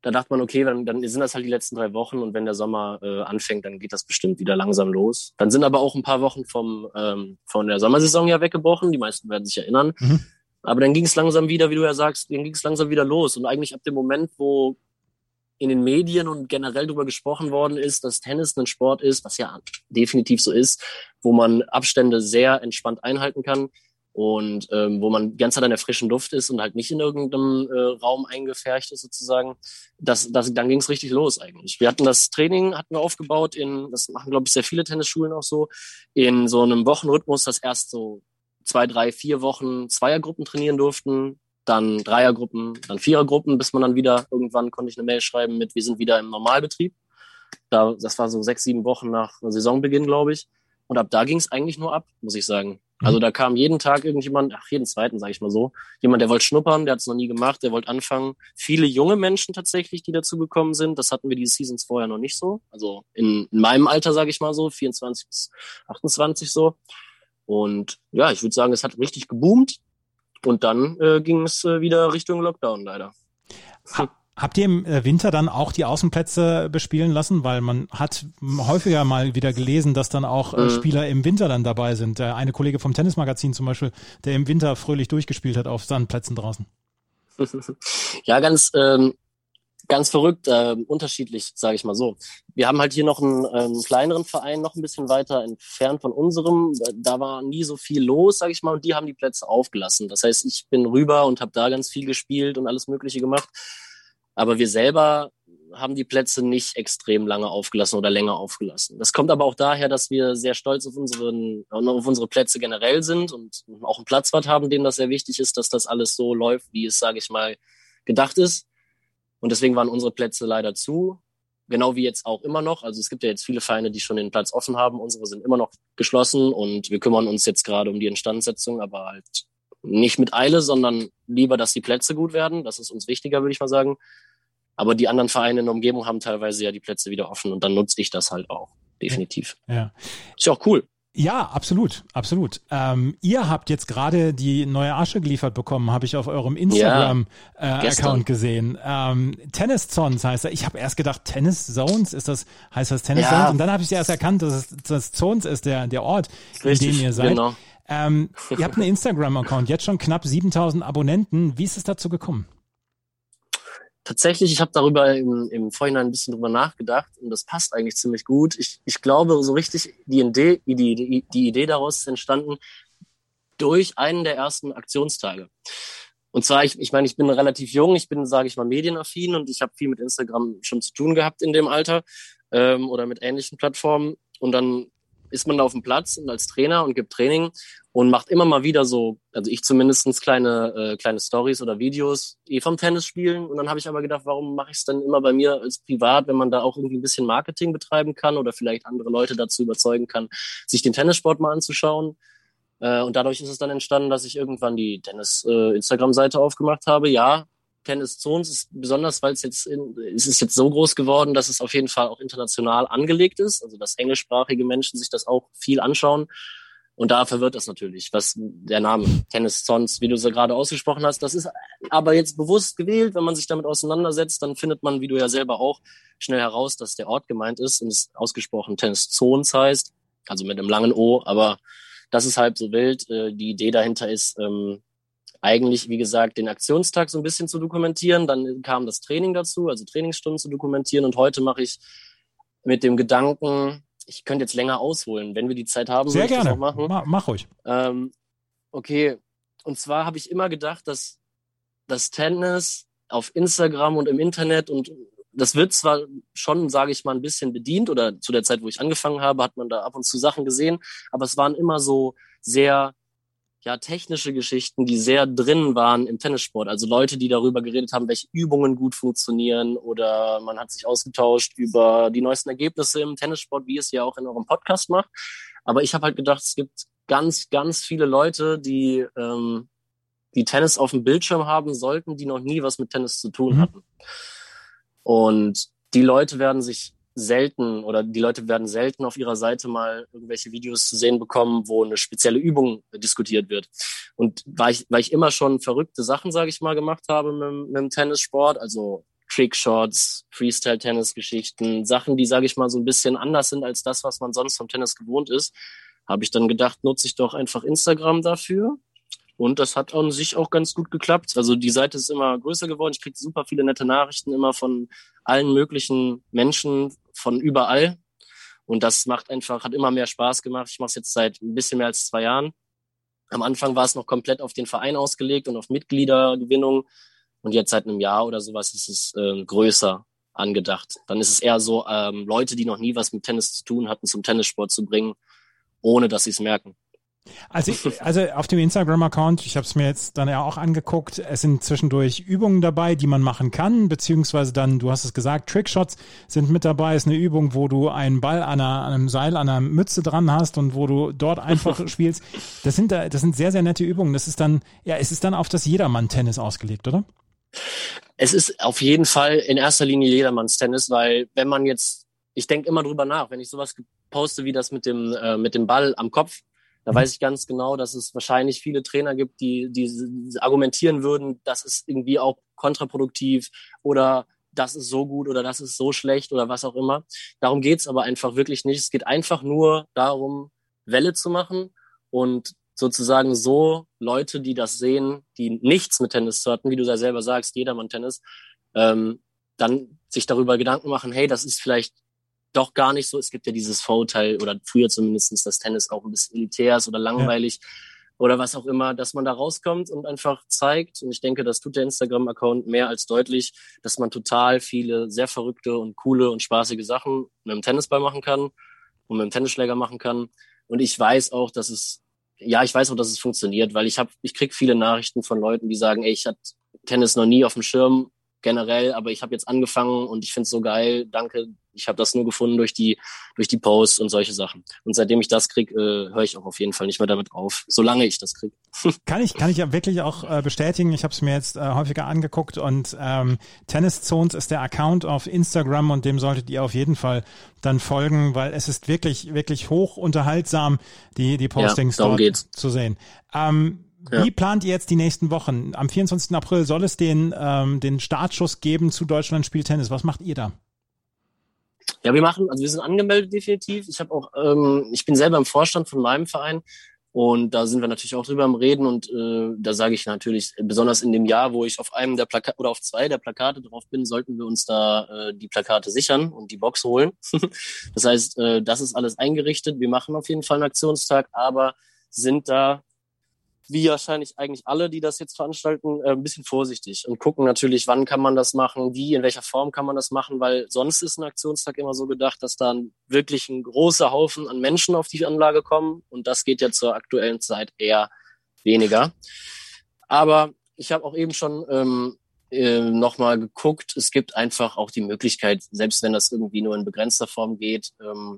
da dachte man, okay, dann sind das halt die letzten 3 Wochen und wenn der Sommer anfängt, dann geht das bestimmt wieder langsam los. Dann sind aber auch ein paar Wochen von der Sommersaison ja weggebrochen. Die meisten werden sich erinnern. Aber dann ging es langsam wieder, wie du ja sagst, dann ging es langsam wieder los. Und eigentlich ab dem Moment, wo in den Medien und generell darüber gesprochen worden ist, dass Tennis ein Sport ist, was ja definitiv so ist, wo man Abstände sehr entspannt einhalten kann, und wo man die ganze Zeit an der frischen Luft ist und halt nicht in irgendeinem Raum eingepfercht ist sozusagen, dann ging es richtig los eigentlich. Wir hatten das Training, aufgebaut das machen, glaube ich, sehr viele Tennisschulen auch so, in so einem Wochenrhythmus, dass erst so 2, 3, 4 Wochen Zweiergruppen trainieren durften, dann Dreiergruppen, dann Vierergruppen, bis man dann wieder, irgendwann konnte ich eine Mail schreiben wir sind wieder im Normalbetrieb. Das war so 6, 7 Wochen nach Saisonbeginn, glaube ich. Und ab da ging es eigentlich nur ab, muss ich sagen. Also da kam jeden Tag irgendjemand, jeden zweiten, sage ich mal so, jemand, der wollte schnuppern, der hat es noch nie gemacht, der wollte anfangen. Viele junge Menschen tatsächlich, die dazu gekommen sind, das hatten wir die Seasons vorher noch nicht so. Also in meinem Alter, sage ich mal so, 24 bis 28 so. Und ja, ich würde sagen, es hat richtig geboomt und dann ging es wieder Richtung Lockdown leider. Habt ihr im Winter dann auch die Außenplätze bespielen lassen? Weil man hat häufiger mal wieder gelesen, dass dann auch Spieler im Winter dann dabei sind. Der eine Kollege vom Tennismagazin zum Beispiel, der im Winter fröhlich durchgespielt hat auf Sandplätzen draußen. Ja, ganz verrückt, unterschiedlich, sage ich mal so. Wir haben halt hier noch einen kleineren Verein, noch ein bisschen weiter entfernt von unserem. Da war nie so viel los, sage ich mal, und die haben die Plätze aufgelassen. Das heißt, ich bin rüber und habe da ganz viel gespielt und alles Mögliche gemacht. Aber wir selber haben die Plätze nicht extrem lange aufgelassen oder länger aufgelassen. Das kommt aber auch daher, dass wir sehr stolz auf unsere Plätze generell sind und auch einen Platzwart haben, denen das sehr wichtig ist, dass das alles so läuft, wie es, sage ich mal, gedacht ist. Und deswegen waren unsere Plätze leider zu, genau wie jetzt auch immer noch. Also es gibt ja jetzt viele Vereine, die schon den Platz offen haben. Unsere sind immer noch geschlossen und wir kümmern uns jetzt gerade um die Instandsetzung, aber halt nicht mit Eile, sondern lieber, dass die Plätze gut werden. Das ist uns wichtiger, würde ich mal sagen. Aber die anderen Vereine in der Umgebung haben teilweise ja die Plätze wieder offen und dann nutze ich das halt auch, definitiv. Ja. Ist ja auch cool. Ja, absolut, absolut. Ihr habt jetzt gerade die neue Asche geliefert bekommen, habe ich auf eurem Instagram-Account gesehen. Tennis Zones heißt er. Ich habe erst gedacht, Tennis Zones, heißt das Tennis Zones? Und dann habe ich erst erkannt, dass das Zones ist, der Ort, richtig, in dem ihr seid. Genau. Ihr habt einen Instagram-Account, jetzt schon knapp 7.000 Abonnenten. Wie ist es dazu gekommen? Tatsächlich, ich habe darüber im Vorhinein ein bisschen drüber nachgedacht und das passt eigentlich ziemlich gut. Ich glaube, so richtig die Idee daraus ist entstanden durch einen der ersten Aktionstage. Und zwar, ich meine, ich bin relativ jung, ich bin, sage ich mal, medienaffin und ich habe viel mit Instagram schon zu tun gehabt in dem Alter oder mit ähnlichen Plattformen. Und dann ist man da auf dem Platz und als Trainer und gibt Training und macht immer mal wieder so, also ich zumindest kleine Stories oder Videos vom Tennis spielen. Und dann habe ich aber gedacht, warum mache ich es dann immer bei mir als privat, wenn man da auch irgendwie ein bisschen Marketing betreiben kann oder vielleicht andere Leute dazu überzeugen kann, sich den Tennissport mal anzuschauen. Und dadurch ist es dann entstanden, dass ich irgendwann die Tennis-Instagram-Seite aufgemacht habe. Ja, Tennis Zones ist besonders, weil es ist jetzt so groß geworden, dass es auf jeden Fall auch international angelegt ist, also dass englischsprachige Menschen sich das auch viel anschauen. Und da verwirrt das natürlich, was der Name Tennis Zones, wie du es ja gerade ausgesprochen hast, das ist aber jetzt bewusst gewählt. Wenn man sich damit auseinandersetzt, dann findet man, wie du ja selber auch, schnell heraus, dass der Ort gemeint ist und es ausgesprochen Tennis Zones heißt, also mit einem langen O, aber das ist halb so wild. Die Idee dahinter ist, eigentlich, wie gesagt, den Aktionstag so ein bisschen zu dokumentieren. Dann kam das Training dazu, also Trainingsstunden zu dokumentieren. Und heute mache ich mit dem Gedanken, ich könnte jetzt länger ausholen, wenn wir die Zeit haben. Sehr gerne, das auch machen. Mach ruhig. Okay, und zwar habe ich immer gedacht, dass das Tennis auf Instagram und im Internet und das wird zwar schon, sage ich mal, ein bisschen bedient oder zu der Zeit, wo ich angefangen habe, hat man da ab und zu Sachen gesehen, aber es waren immer so sehr technische Geschichten, die sehr drin waren im Tennissport. Also Leute, die darüber geredet haben, welche Übungen gut funktionieren oder man hat sich ausgetauscht über die neuesten Ergebnisse im Tennissport, wie es ja auch in eurem Podcast macht. Aber ich habe halt gedacht, es gibt ganz, ganz viele Leute, die Tennis auf dem Bildschirm haben sollten, die noch nie was mit Tennis zu tun hatten. Und die Leute werden selten auf ihrer Seite mal irgendwelche Videos zu sehen bekommen, wo eine spezielle Übung diskutiert wird. Und weil ich immer schon verrückte Sachen, sage ich mal, gemacht habe mit dem Tennissport, also Trickshots, Freestyle-Tennis-Geschichten, Sachen, die, sage ich mal, so ein bisschen anders sind als das, was man sonst vom Tennis gewohnt ist, habe ich dann gedacht, nutze ich doch einfach Instagram dafür. Und das hat an sich auch ganz gut geklappt. Also die Seite ist immer größer geworden. Ich kriege super viele nette Nachrichten immer von allen möglichen Menschen von überall. Und das hat immer mehr Spaß gemacht. Ich mache es jetzt seit ein bisschen mehr als 2 Jahren. Am Anfang war es noch komplett auf den Verein ausgelegt und auf Mitgliedergewinnung. Und jetzt seit einem Jahr oder sowas ist es größer angedacht. Dann ist es eher so, Leute, die noch nie was mit Tennis zu tun hatten, zum Tennissport zu bringen, ohne dass sie es merken. Also auf dem Instagram-Account, ich habe es mir jetzt dann ja auch angeguckt, es sind zwischendurch Übungen dabei, die man machen kann, beziehungsweise dann, du hast es gesagt, Trickshots sind mit dabei, ist eine Übung, wo du einen Ball an einem Seil, an einer Mütze dran hast und wo du dort einfach spielst. Das sind sehr, sehr nette Übungen. Es ist dann auf das Jedermann-Tennis ausgelegt, oder? Es ist auf jeden Fall in erster Linie Jedermanns-Tennis, weil wenn man jetzt, ich denke immer drüber nach, wenn ich sowas poste wie das mit dem Ball am Kopf, da weiß ich ganz genau, dass es wahrscheinlich viele Trainer gibt, die argumentieren würden, das ist irgendwie auch kontraproduktiv oder das ist so gut oder das ist so schlecht oder was auch immer. Darum geht's aber einfach wirklich nicht. Es geht einfach nur darum, Welle zu machen und sozusagen so Leute, die das sehen, die nichts mit Tennis zu hatten, wie du ja selber sagst, Jedermann-Tennis, dann sich darüber Gedanken machen, hey, das ist vielleicht doch gar nicht so. Es gibt ja dieses Vorurteil, oder früher zumindest, dass Tennis auch ein bisschen elitär ist oder langweilig oder was auch immer, dass man da rauskommt und einfach zeigt, und ich denke, das tut der Instagram-Account mehr als deutlich, dass man total viele sehr verrückte und coole und spaßige Sachen mit dem Tennisball machen kann und mit dem Tennisschläger machen kann. Und ich weiß auch, dass es funktioniert, weil ich kriege viele Nachrichten von Leuten, die sagen, ey, ich hatte Tennis noch nie auf dem Schirm, generell, aber ich habe jetzt angefangen und ich finde es so geil, danke, ich habe das nur gefunden durch die Posts und solche Sachen. Und seitdem ich das kriege, höre ich auch auf jeden Fall nicht mehr damit auf, solange ich das kriege. Kann ich ja wirklich auch bestätigen, ich habe es mir jetzt häufiger angeguckt und Tennis Zones ist der Account auf Instagram und dem solltet ihr auf jeden Fall dann folgen, weil es ist wirklich, wirklich hoch unterhaltsam, die Postings dort zu sehen. Wie plant ihr jetzt die nächsten Wochen? Am 24. April soll es den Startschuss geben zu Deutschland spielt Tennis. Was macht ihr da? Ja, wir sind angemeldet definitiv. Ich bin selber im Vorstand von meinem Verein und da sind wir natürlich auch drüber am Reden und da sage ich natürlich, besonders in dem Jahr, wo ich auf einem der Plakate oder auf 2 der Plakate drauf bin, sollten wir uns da die Plakate sichern und die Box holen. Das heißt, das ist alles eingerichtet. Wir machen auf jeden Fall einen Aktionstag, aber sind da, wie wahrscheinlich eigentlich alle, die das jetzt veranstalten, ein bisschen vorsichtig und gucken natürlich, wann kann man das machen, in welcher Form kann man das machen, weil sonst ist ein Aktionstag immer so gedacht, dass dann wirklich ein großer Haufen an Menschen auf die Anlage kommen und das geht ja zur aktuellen Zeit eher weniger. Aber ich habe auch eben schon nochmal geguckt, es gibt einfach auch die Möglichkeit, selbst wenn das irgendwie nur in begrenzter Form geht,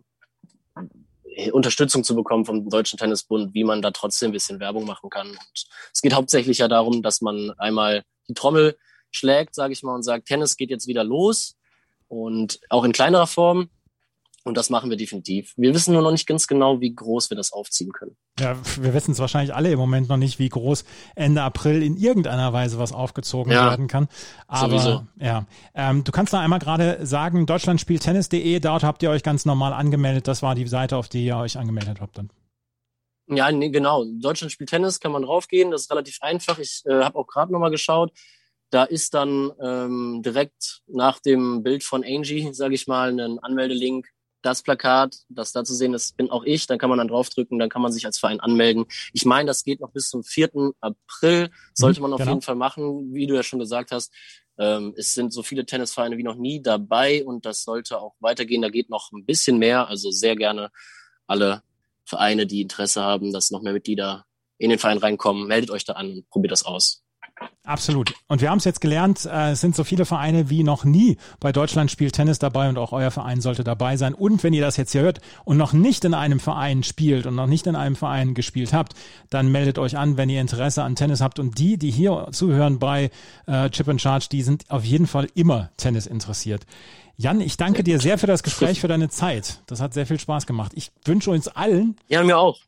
Unterstützung zu bekommen vom Deutschen Tennisbund, wie man da trotzdem ein bisschen Werbung machen kann. Und es geht hauptsächlich ja darum, dass man einmal die Trommel schlägt, sage ich mal, und sagt, Tennis geht jetzt wieder los und auch in kleinerer Form. Und das machen wir definitiv. Wir wissen nur noch nicht ganz genau, wie groß wir das aufziehen können. Ja, wir wissen es wahrscheinlich alle im Moment noch nicht, wie groß Ende April in irgendeiner Weise was aufgezogen werden kann. Aber sowieso. Du kannst da einmal gerade sagen, deutschlandspieltennis.de, dort habt ihr euch ganz normal angemeldet. Das war die Seite, auf die ihr euch angemeldet habt dann. Ja, nee, genau. Deutschland spielt Tennis, kann man draufgehen. Das ist relativ einfach. Ich habe auch gerade nochmal geschaut. Da ist dann direkt nach dem Bild von Angie, sage ich mal, ein Anmeldelink. Das Plakat, das da zu sehen ist, bin auch ich. Dann kann man dann draufdrücken, dann kann man sich als Verein anmelden. Ich meine, das geht noch bis zum 4. April. Sollte man auf jeden Fall machen, wie du ja schon gesagt hast. Es sind so viele Tennisvereine wie noch nie dabei und das sollte auch weitergehen. Da geht noch ein bisschen mehr. Also sehr gerne alle Vereine, die Interesse haben, dass noch mehr Mitglieder in den Verein reinkommen. Meldet euch da an und probiert das aus. Absolut. Und wir haben es jetzt gelernt, es sind so viele Vereine wie noch nie bei Deutschland spielt Tennis dabei und auch euer Verein sollte dabei sein. Und wenn ihr das jetzt hier hört und noch nicht in einem Verein spielt und noch nicht in einem Verein gespielt habt, dann meldet euch an, wenn ihr Interesse an Tennis habt. Und die hier zuhören bei Chip and Charge, die sind auf jeden Fall immer Tennis interessiert. Jan, ich danke dir sehr für das Gespräch, für deine Zeit. Das hat sehr viel Spaß gemacht. Ich wünsche uns allen, ja, mir auch,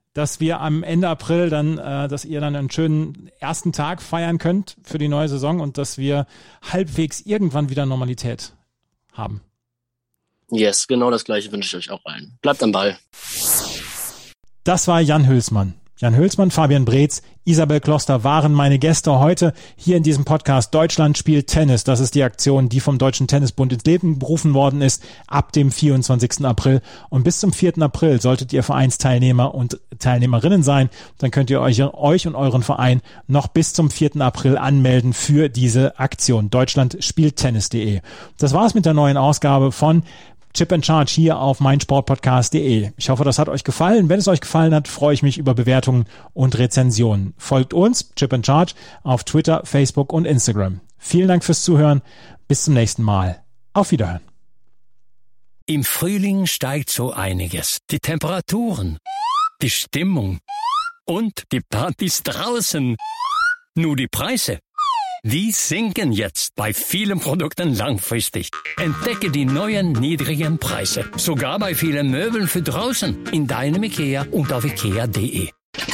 dass wir am Ende April dann, dass ihr dann einen schönen ersten Tag feiern könnt für die neue Saison und dass wir halbwegs irgendwann wieder Normalität haben. Yes, genau das Gleiche wünsche ich euch auch allen. Bleibt am Ball. Das war Jan Hülsmann. Jan Hülsmann, Fabian Breetz, Isabel Kloster waren meine Gäste heute hier in diesem Podcast Deutschland spielt Tennis. Das ist die Aktion, die vom Deutschen Tennisbund ins Leben berufen worden ist, ab dem 24. April. Und bis zum 4. April solltet ihr Vereinsteilnehmer und Teilnehmerinnen sein. Dann könnt ihr euch und euren Verein noch bis zum 4. April anmelden für diese Aktion. Deutschland spielt Tennis.de. Das war's mit der neuen Ausgabe von Chip and Charge hier auf meinsportpodcast.de. Ich hoffe, das hat euch gefallen. Wenn es euch gefallen hat, freue ich mich über Bewertungen und Rezensionen. Folgt uns, Chip and Charge, auf Twitter, Facebook und Instagram. Vielen Dank fürs Zuhören. Bis zum nächsten Mal. Auf Wiederhören. Im Frühling steigt so einiges. Die Temperaturen, die Stimmung und die Partys draußen. Nur die Preise, die sinken jetzt bei vielen Produkten langfristig. Entdecke die neuen niedrigen Preise. Sogar bei vielen Möbeln für draußen. In deinem IKEA und auf IKEA.de.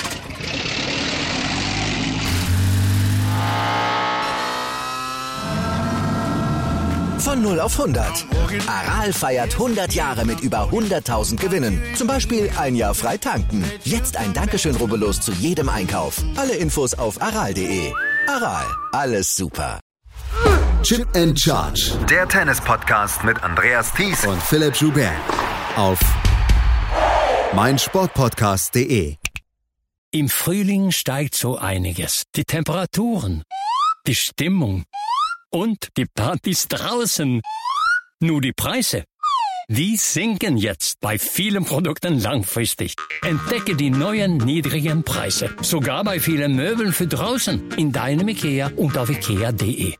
Von 0 auf 100. Aral feiert 100 Jahre mit über 100.000 Gewinnen. Zum Beispiel ein Jahr frei tanken. Jetzt ein Dankeschön, rubbellos zu jedem Einkauf. Alle Infos auf aral.de. Aral, alles super. Chip and Charge. Der Tennis-Podcast mit Andreas Thies und Philipp Joubert auf meinsportpodcast.de. Im Frühling steigt so einiges. Die Temperaturen, die Stimmung und die Partys draußen. Nur die Preise, die sinken jetzt bei vielen Produkten langfristig. Entdecke die neuen niedrigen Preise. Sogar bei vielen Möbeln für draußen. In deinem IKEA und auf IKEA.de.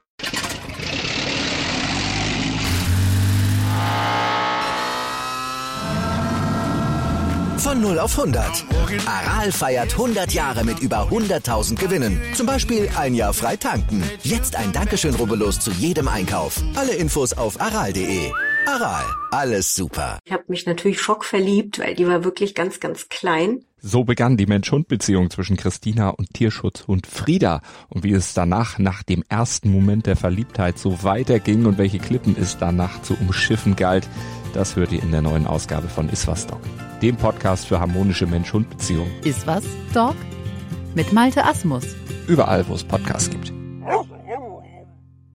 Von 0 auf 100. Aral feiert 100 Jahre mit über 100.000 Gewinnen. Zum Beispiel ein Jahr frei tanken. Jetzt ein Dankeschön, rubbellos zu jedem Einkauf. Alle Infos auf aral.de. Aral, alles super. Ich habe mich natürlich schockverliebt, weil die war wirklich ganz, ganz klein. So begann die Mensch-Hund-Beziehung zwischen Christina und Tierschutzhund Frieda. Und wie es danach, nach dem ersten Moment der Verliebtheit, so weiterging und welche Klippen es danach zu umschiffen galt, das hört ihr in der neuen Ausgabe von Iswas Dog, dem Podcast für harmonische Mensch-Hund-Beziehungen. Iswas Dog? Mit Malte Asmus. Überall, wo es Podcasts gibt.